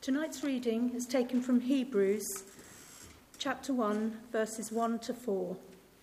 Tonight's reading is taken from Hebrews chapter 1, verses 1 to 4.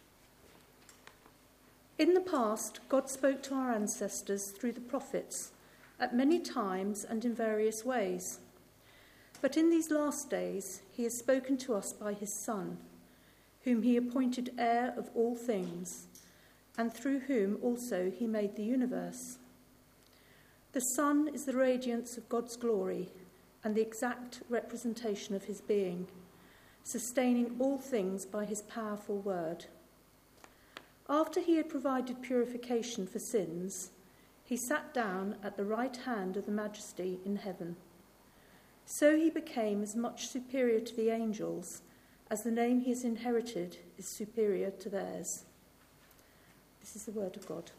In the past, God spoke to our ancestors through the prophets at many times and in various ways. But in these last days, he has spoken to us by his Son, whom he appointed heir of all things, and through whom also he made the universe. The Son is the radiance of God's glory and the exact representation of his being, sustaining all things by his powerful word. After he had provided purification for sins, he sat down at the right hand of the Majesty in heaven. So he became as much superior to the angels as the name he has inherited is superior to theirs. This is the word of God.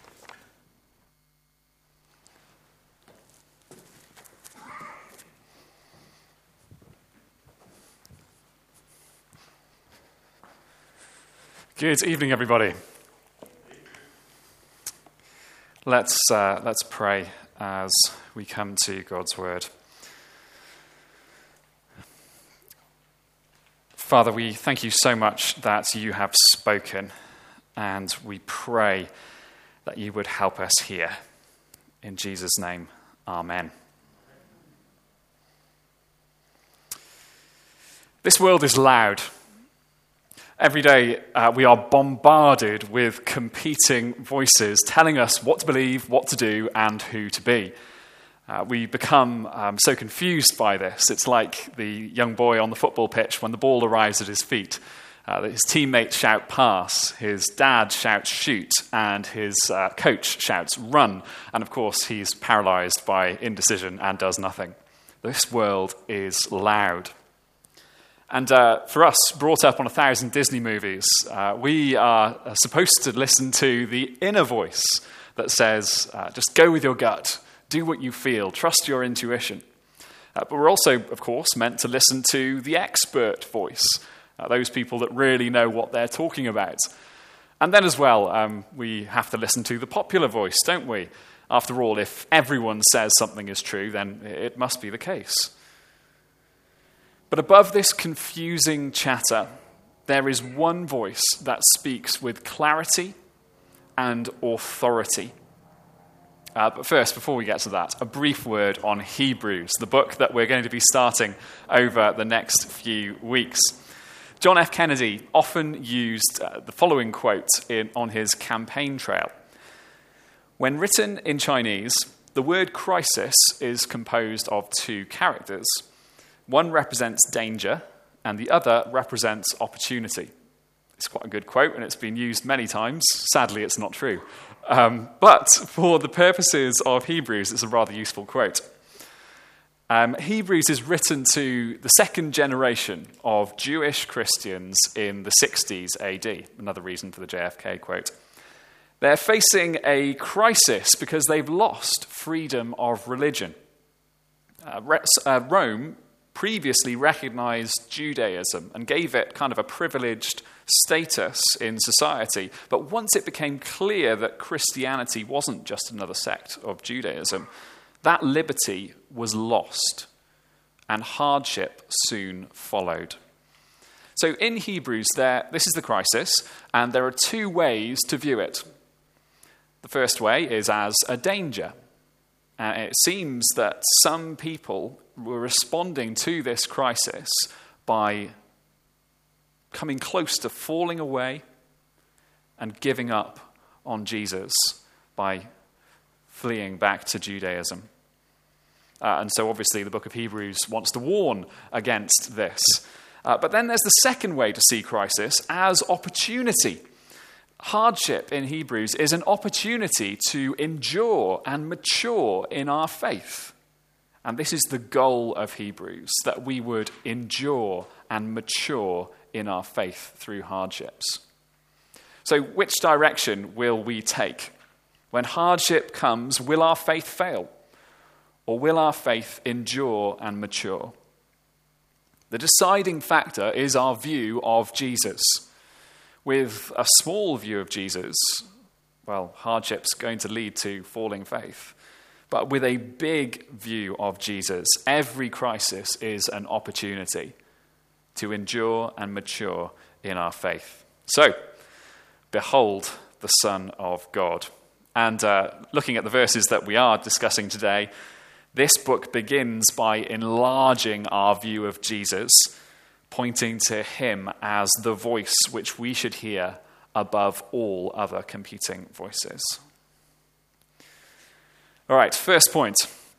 Good evening, everybody. Let's pray as we come to God's word. Father, we thank you so much that you have spoken, and we pray that you would help us here. In Jesus' name, amen. This world is loud. Every day we are bombarded with competing voices telling us what to believe, what to do, and who to be. We become so confused by this. It's like the young boy on the football pitch when the ball arrives at his feet. His teammates shout pass, his dad shouts shoot, and his coach shouts run. And of course he's paralysed by indecision and does nothing. This world is loud. And for us, brought up on 1,000 Disney movies, we are supposed to listen to the inner voice that says, just go with your gut, do what you feel, trust your intuition. But we're also, of course, meant to listen to the expert voice, those people that really know what they're talking about. And then as well, we have to listen to the popular voice, don't we? After all, if everyone says something is true, then it must be the case. But above this confusing chatter, there is one voice that speaks with clarity and authority. But first, before we get to that, a brief word on Hebrews, the book that we're going to be starting over the next few weeks. John F. Kennedy often used the following quote on his campaign trail. When written in Chinese, the word crisis is composed of two characters. One represents danger, and the other represents opportunity. It's quite a good quote, and it's been used many times. Sadly, it's not true. But for the purposes of Hebrews, it's a rather useful quote. Hebrews is written to the second generation of Jewish Christians in the 60s AD. Another reason for the JFK quote. They're facing a crisis because they've lost freedom of religion. Rome previously recognized Judaism and gave it kind of a privileged status in society. But once it became clear that Christianity wasn't just another sect of Judaism, that liberty was lost, and hardship soon followed. So in Hebrews, this is the crisis, and there are two ways to view it. The first way is as a danger. It seems that some people were responding to this crisis by coming close to falling away and giving up on Jesus by fleeing back to Judaism. And so obviously the book of Hebrews wants to warn against this. But then there's the second way to see crisis as opportunity. Hardship in Hebrews is an opportunity to endure and mature in our faith. And this is the goal of Hebrews, that we would endure and mature in our faith through hardships. So which direction will we take? When hardship comes, will our faith fail? Or will our faith endure and mature? The deciding factor is our view of Jesus. With a small view of Jesus, well, hardship's going to lead to falling faith. but with a big view of Jesus. Every crisis is an opportunity to endure and mature in our faith. So, behold the Son of God. And looking at the verses that we are discussing today, this book begins by enlarging our view of Jesus, pointing to him as the voice which we should hear above all other competing voices. All right, first point.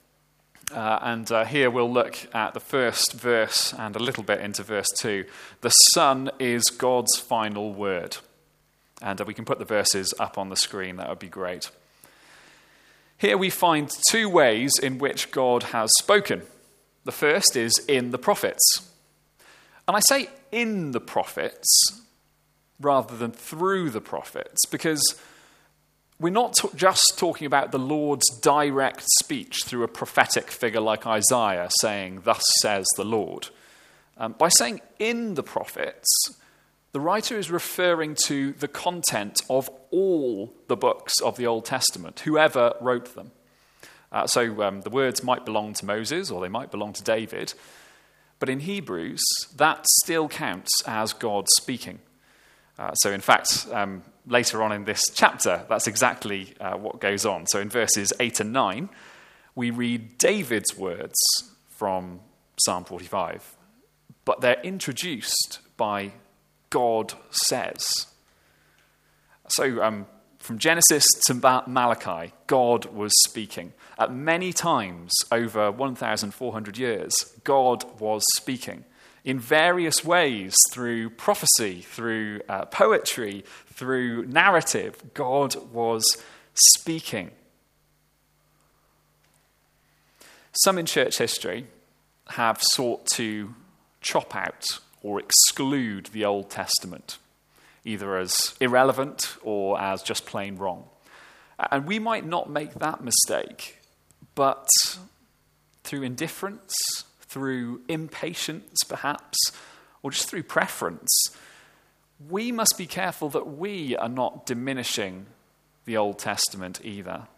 Here we'll look at the first verse and a little bit into verse 2. The Son is God's final word. And we can put the verses up on the screen. That would be great. Here we find two ways in which God has spoken. The first is in the prophets. And I say in the prophets rather than through the prophets because we're not just talking about the Lord's direct speech through a prophetic figure like Isaiah saying, "Thus says the Lord." By saying in the prophets, the writer is referring to the content of all the books of the Old Testament, whoever wrote them. So the words might belong to Moses or they might belong to David, but in Hebrews, that still counts as God speaking. So in fact, later on in this chapter, that's exactly what goes on. So in verses 8 and 9, we read David's words from Psalm 45, but they're introduced by God says. So from Genesis to Malachi, God was speaking. At many times over 1,400 years, God was speaking in various ways, through prophecy, through poetry, through narrative. God was speaking. Some in church history have sought to chop out or exclude the Old Testament, either as irrelevant or as just plain wrong. And we might not make that mistake, but through indifference, through impatience perhaps, or just through preference, we must be careful that we are not diminishing the Old Testament either.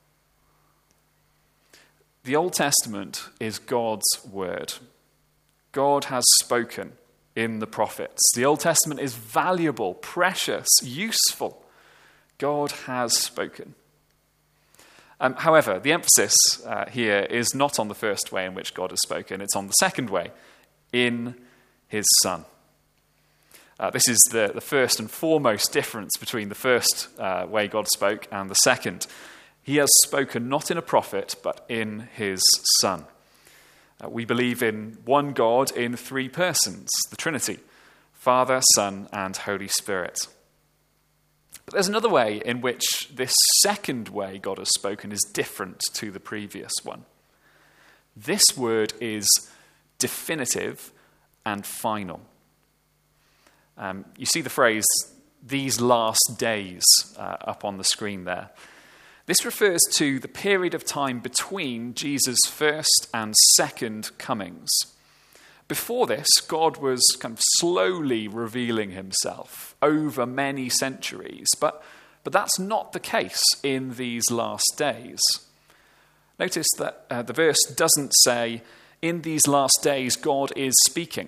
The Old Testament is God's word. God has spoken in the prophets. The Old Testament is valuable, precious, useful. God has spoken. However, the emphasis here is not on the first way in which God has spoken. It's on the second way, in his Son. This is the first and foremost difference between the first way God spoke and the second. He has spoken not in a prophet, but in his Son. We believe in one God in three persons, the Trinity, Father, Son, and Holy Spirit. But there's another way in which this second way God has spoken is different to the previous one. This word is definitive and final. You see the phrase, "these last days," up on the screen there. This refers to the period of time between Jesus' first and second comings. Before this, God was kind of slowly revealing himself over many centuries, but that's not the case in these last days. Notice that the verse doesn't say, "in these last days God is speaking."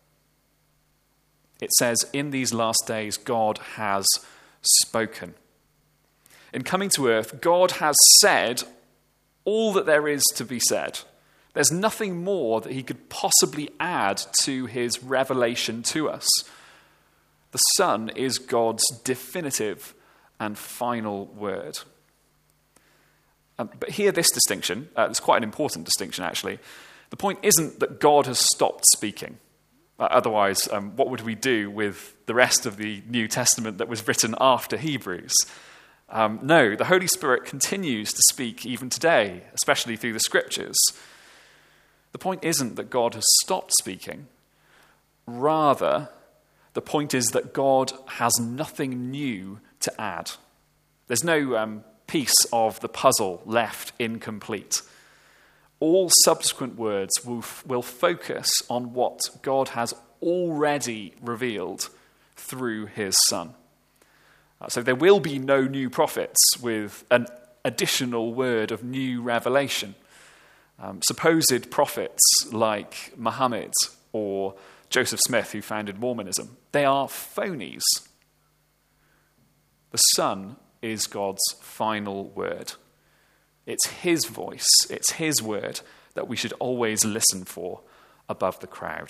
It says, "in these last days God has spoken." In coming to earth, God has said all that there is to be said. There's nothing more that he could possibly add to his revelation to us. The Son is God's definitive and final word. But here, this distinction, it's quite an important distinction actually. The point isn't that God has stopped speaking. Otherwise, what would we do with the rest of the New Testament that was written after Hebrews? No, the Holy Spirit continues to speak even today, especially through the Scriptures. The point isn't that God has stopped speaking. Rather, the point is that God has nothing new to add. There's no piece of the puzzle left incomplete. All subsequent words will focus on what God has already revealed through his Son. So there will be no new prophets with an additional word of new revelation. Supposed prophets like Muhammad or Joseph Smith, who founded Mormonism, they are phonies. The Son is God's final word. It's his voice, it's his word that we should always listen for above the crowd.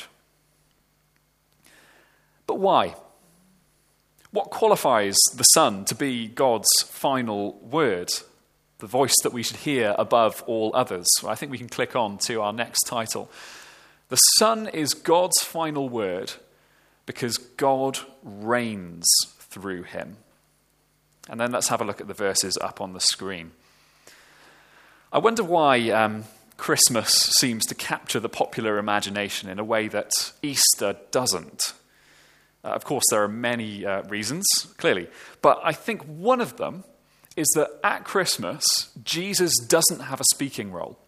But why? What qualifies the Son to be God's final word, the voice that we should hear above all others? Well, I think we can click on to our next title. The Son is God's final word because God reigns through him. And then let's have a look at the verses up on the screen. I wonder why Christmas seems to capture the popular imagination in a way that Easter doesn't. Of course, there are many reasons, clearly. But I think one of them is that at Christmas, Jesus doesn't have a speaking role.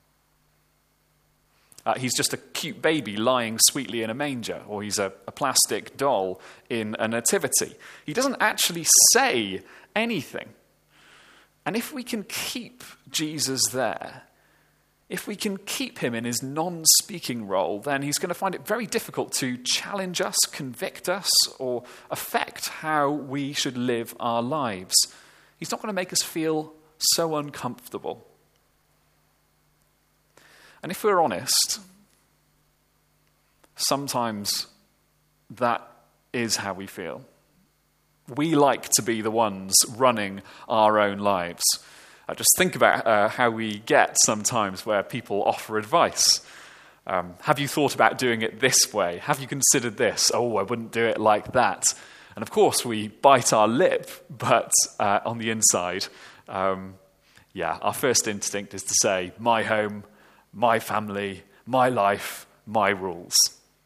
He's just a cute baby lying sweetly in a manger, or he's a plastic doll in a nativity. He doesn't actually say anything. And if we can keep Jesus there, if we can keep him in his non-speaking role, then he's going to find it very difficult to challenge us, convict us, or affect how we should live our lives. He's not going to make us feel so uncomfortable. And if we're honest, sometimes that is how we feel. We like to be the ones running our own lives. Just think about how we get sometimes where people offer advice. Have you thought about doing it this way? Have you considered this? Oh, I wouldn't do it like that. And of course, we bite our lip, but on the inside, our first instinct is to say, my home, my family, my life, my rules.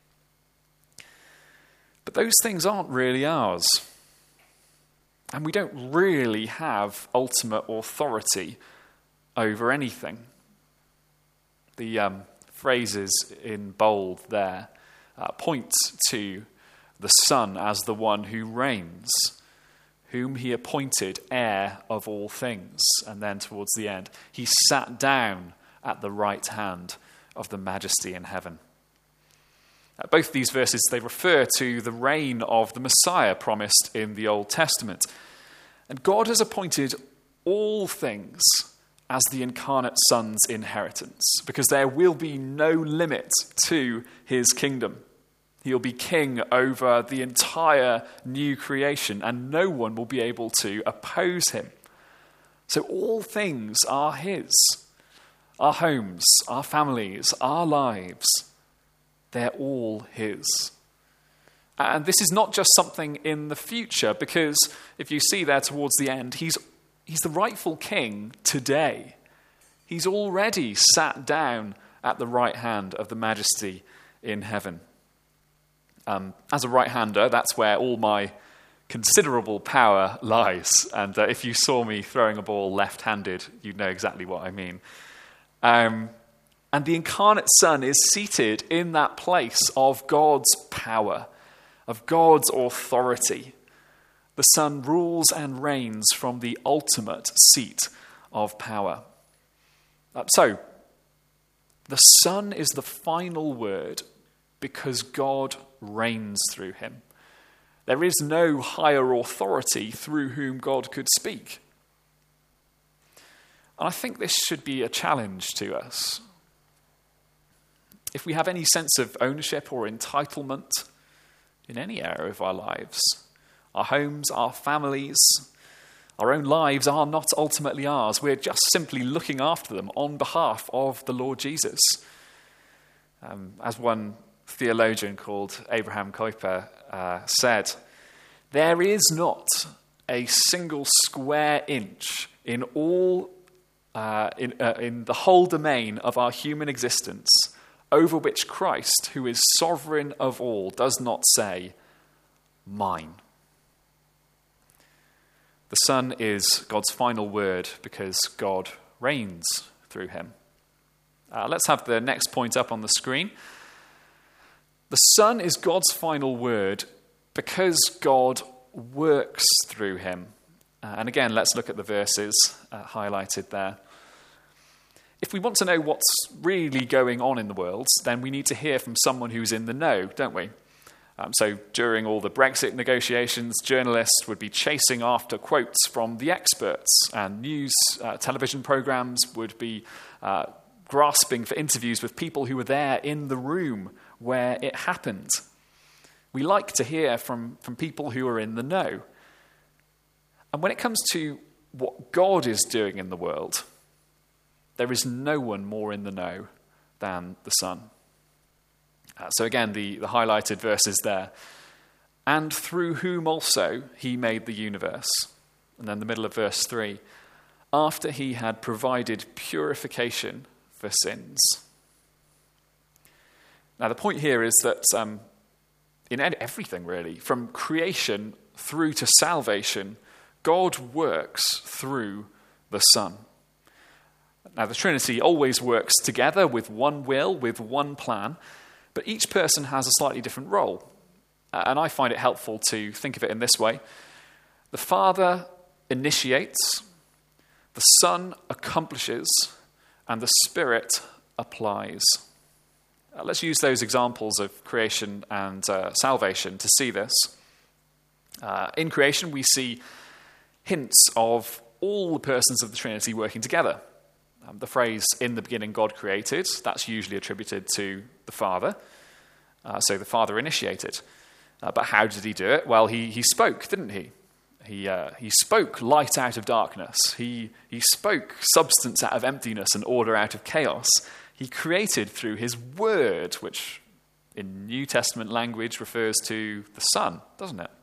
But those things aren't really ours. And we don't really have ultimate authority over anything. The phrases in bold there point to the Son as the one who reigns, whom he appointed heir of all things. And then towards the end, he sat down at the right hand of the Majesty in heaven. Both these verses, they refer to the reign of the Messiah promised in the Old Testament. And God has appointed all things as the incarnate Son's inheritance, because there will be no limit to his kingdom. He'll be king over the entire new creation, and no one will be able to oppose him. So all things are his. Our homes, our families, our lives, they're all his. And this is not just something in the future, because if you see there towards the end, he's the rightful king today. He's already sat down at the right hand of the Majesty in heaven. As a right-hander, that's where all my considerable power lies. And if you saw me throwing a ball left-handed, you'd know exactly what I mean. And the incarnate Son is seated in that place of God's power, of God's authority. The Son rules and reigns from the ultimate seat of power. So, the Son is the final word because God reigns through him. There is no higher authority through whom God could speak. And I think this should be a challenge to us. If we have any sense of ownership or entitlement in any area of our lives, our homes, our families, our own lives are not ultimately ours. We're just simply looking after them on behalf of the Lord Jesus. As one theologian called Abraham Kuyper said, there is not a single square inch in all in the whole domain of our human existence over which Christ, who is sovereign of all, does not say, mine. The Son is God's final word because God reigns through him. Let's have the next point up on the screen. The Son is God's final word because God works through him. And again, let's look at the verses highlighted there. If we want to know what's really going on in the world, then we need to hear from someone who's in the know, don't we? So during all the Brexit negotiations, journalists would be chasing after quotes from the experts, and news television programs would be grasping for interviews with people who were there in the room where it happened. We like to hear from people who are in the know. And when it comes to what God is doing in the world, there is no one more in the know than the Son. So again, the highlighted verses there. And through whom also he made the universe. And then the middle of verse 3. After he had provided purification for sins. Now the point here is that in everything really, from creation through to salvation, God works through the Son. Now, the Trinity always works together with one will, with one plan, but each person has a slightly different role. And I find it helpful to think of it in this way. The Father initiates, the Son accomplishes, and the Spirit applies. Let's use those examples of creation and salvation to see this. In creation, we see hints of all the persons of the Trinity working together. The phrase, in the beginning God created, that's usually attributed to the Father. So the Father initiated. But how did he do it? Well, he spoke, didn't he? He spoke light out of darkness. He spoke substance out of emptiness and order out of chaos. He created through his word, which in New Testament language refers to the Son, doesn't it?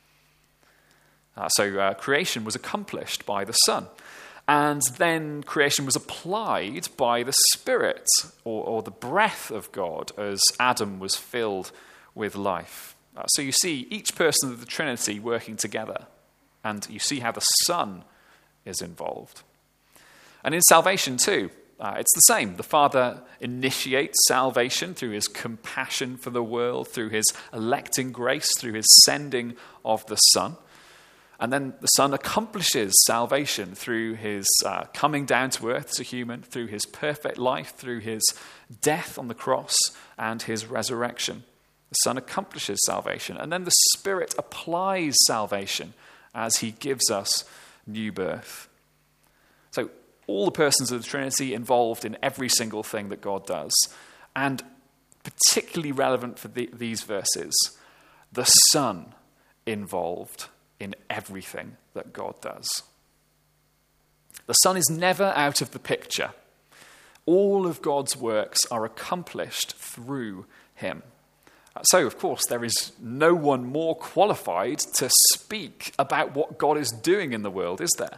So creation was accomplished by the Son. And then creation was applied by the Spirit, or the breath of God, as Adam was filled with life. So you see each person of the Trinity working together, and you see how the Son is involved. And in salvation too, it's the same. The Father initiates salvation through his compassion for the world, through his electing grace, through his sending of the Son. And then the Son accomplishes salvation through his coming down to earth as a human, through his perfect life, through his death on the cross, and his resurrection. The Son accomplishes salvation. And then the Spirit applies salvation as he gives us new birth. So all the persons of the Trinity involved in every single thing that God does. And particularly relevant for these verses, the Son involved in everything that God does. The Son is never out of the picture. All of God's works are accomplished through him. So, of course, there is no one more qualified to speak about what God is doing in the world, is there?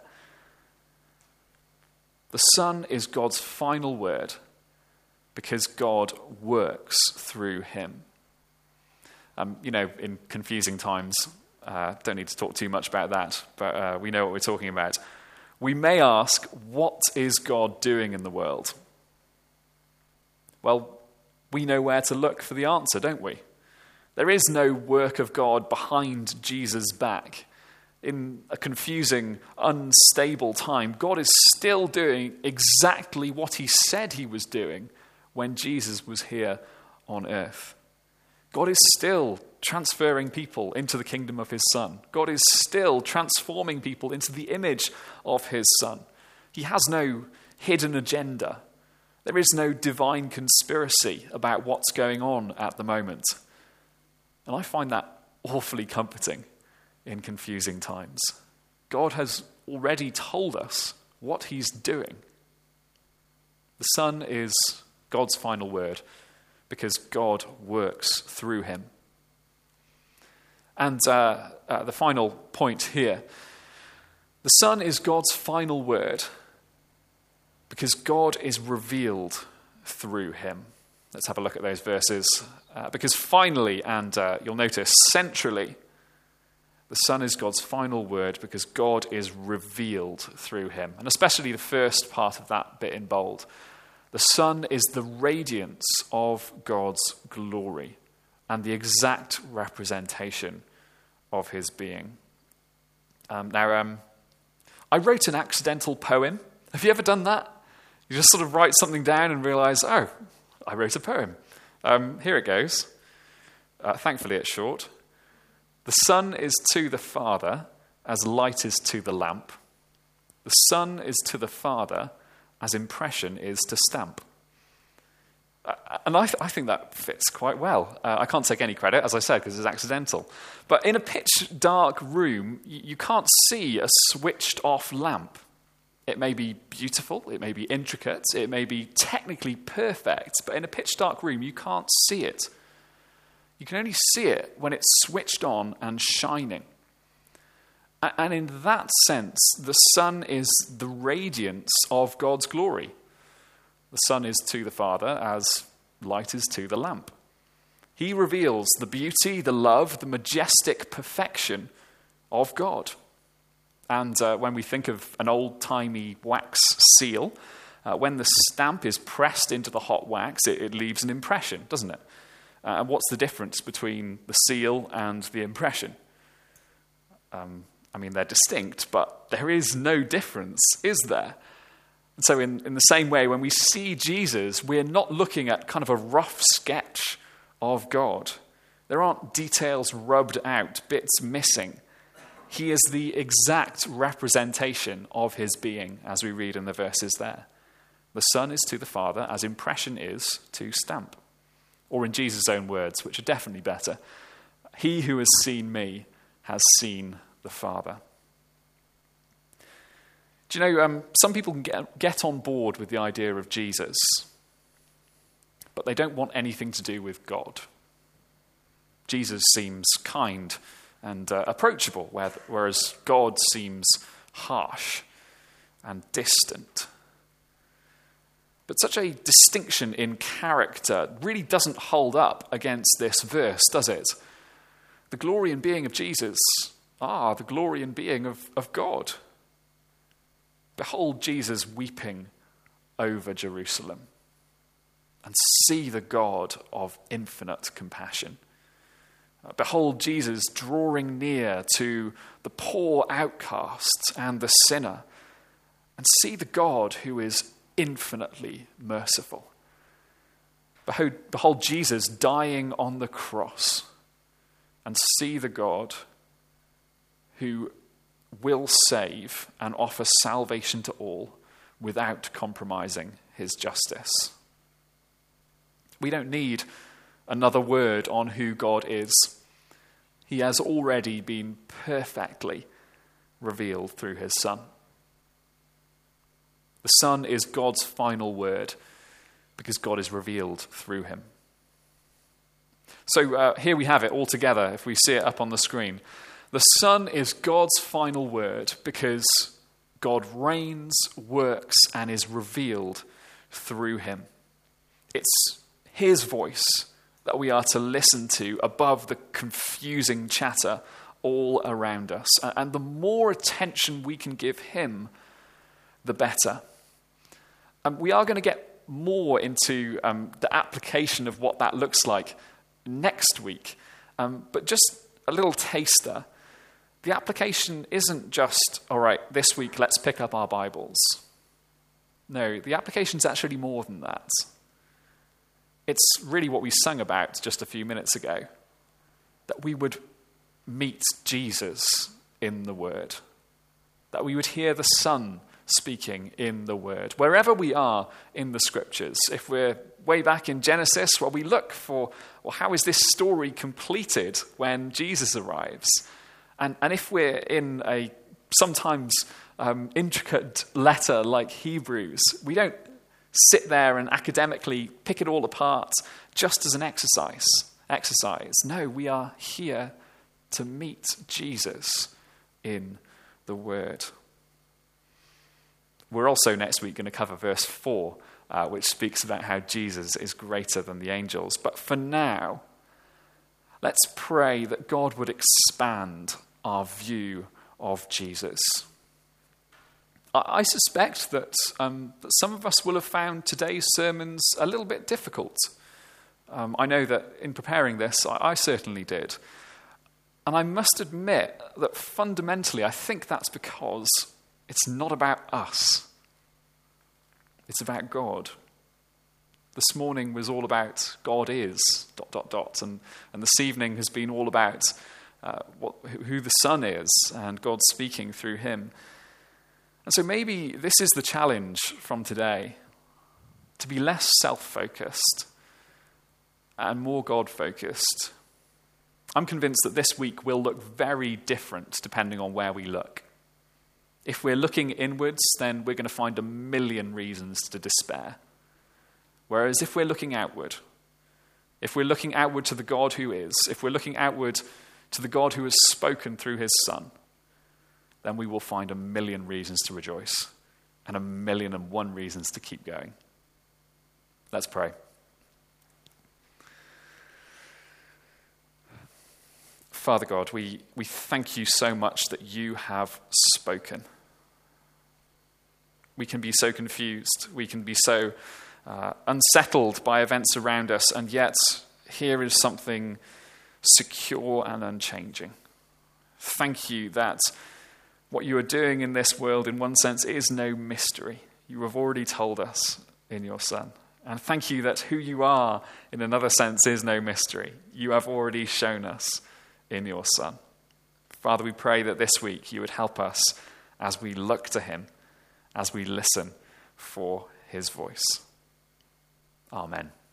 The Son is God's final word because God works through him. In confusing times, don't need to talk too much about that, but we know what we're talking about. We may ask, what is God doing in the world? Well, we know where to look for the answer, don't we? There is no work of God behind Jesus' back. In a confusing, unstable time, God is still doing exactly what he said he was doing when Jesus was here on earth. God is still transferring people into the kingdom of his Son. God is still transforming people into the image of his Son. He has no hidden agenda. There is no divine conspiracy about what's going on at the moment. And I find that awfully comforting in confusing times. God has already told us what he's doing. The Son is God's final word because God works through him. And the final point here, the Son is God's final word because God is revealed through him. Let's have a look at those verses. Because finally, and you'll notice centrally, the Son is God's final word because God is revealed through him. And especially the first part of that bit in bold. The Son is the radiance of God's glory and the exact representation of his being. Now, I wrote an accidental poem. Have you ever done that? You just sort of write something down and realize, oh, I wrote a poem. Here it goes. Thankfully, it's short. The Son is to the Father as light is to the lamp. The Son is to the Father as impression is to stamp. And I think that fits quite well. I can't take any credit, as I said, because it's accidental. But in a pitch-dark room, you can't see a switched-off lamp. It may be beautiful, it may be intricate, it may be technically perfect, but in a pitch-dark room, you can't see it. You can only see it when it's switched on and shining. And in that sense, the Son is the radiance of God's glory. The Son is to the Father as light is to the lamp. He reveals the beauty, the love, the majestic perfection of God. And when we think of an old-timey wax seal, when the stamp is pressed into the hot wax, it leaves an impression, doesn't it? And what's the difference between the seal and the impression? They're distinct, but there is no difference, is there? And so in the same way, when we see Jesus, we're not looking at kind of a rough sketch of God. There aren't details rubbed out, bits missing. He is the exact representation of his being, as we read in the verses there. The Son is to the Father as impression is to stamp. Or in Jesus' own words, which are definitely better, he who has seen me has seen the Father. Do you know, some people can get on board with the idea of Jesus, but they don't want anything to do with God. Jesus seems kind and approachable, whereas God seems harsh and distant. But such a distinction in character really doesn't hold up against this verse, does it? The glory and being of Jesus are the glory and being of God. Behold Jesus weeping over Jerusalem, and see the God of infinite compassion. Behold Jesus drawing near to the poor outcast and the sinner, and see the God who is infinitely merciful. Behold Jesus dying on the cross, and see the God who will save and offer salvation to all without compromising his justice. We don't need another word on who God is. He has already been perfectly revealed through his Son. The Son is God's final word because God is revealed through him. So here we have it all together, if we see it up on the screen. The Son is God's final word because God reigns, works, and is revealed through him. It's his voice that we are to listen to above the confusing chatter all around us. And the more attention we can give him, the better. We are going to get more into the application of what that looks like next week. But just a little taster. The application isn't just, all right, this week let's pick up our Bibles. No, the application's actually more than that. It's really what we sang about just a few minutes ago, that we would meet Jesus in the Word, that we would hear the Son speaking in the Word. Wherever we are in the Scriptures, if we're way back in Genesis, well, we look for, well, how is this story completed when Jesus arrives? And if we're in a sometimes intricate letter like Hebrews, we don't sit there and academically pick it all apart just as an exercise. No, we are here to meet Jesus in the Word. We're also next week going to cover verse 4, which speaks about how Jesus is greater than the angels. But for now, let's pray that God would expand our view of Jesus. I suspect that some of us will have found today's sermons a little bit difficult. I know that in preparing this, I certainly did. And I must admit that fundamentally, I think that's because It's not about us. It's about God. This morning was all about God is, ... And this evening has been all about who the Son is and God speaking through him. And so maybe this is the challenge from today, to be less self-focused and more God-focused. I'm convinced that this week will look very different depending on where we look. If we're looking inwards, then we're going to find a million reasons to despair. Whereas if we're looking outward, if we're looking outward to the God who is, if we're looking outward to the God who has spoken through his Son, then we will find a million reasons to rejoice and 1,000,001 reasons to keep going. Let's pray. Father God, we thank you so much that you have spoken. We can be so confused. We can be so unsettled by events around us, and yet here is something secure and unchanging. Thank you that what you are doing in this world, in one sense, is no mystery. You have already told us in your Son. And thank you that who you are, in another sense, is no mystery. You have already shown us in your Son. Father, we pray that this week you would help us as we look to him, as we listen for his voice. Amen.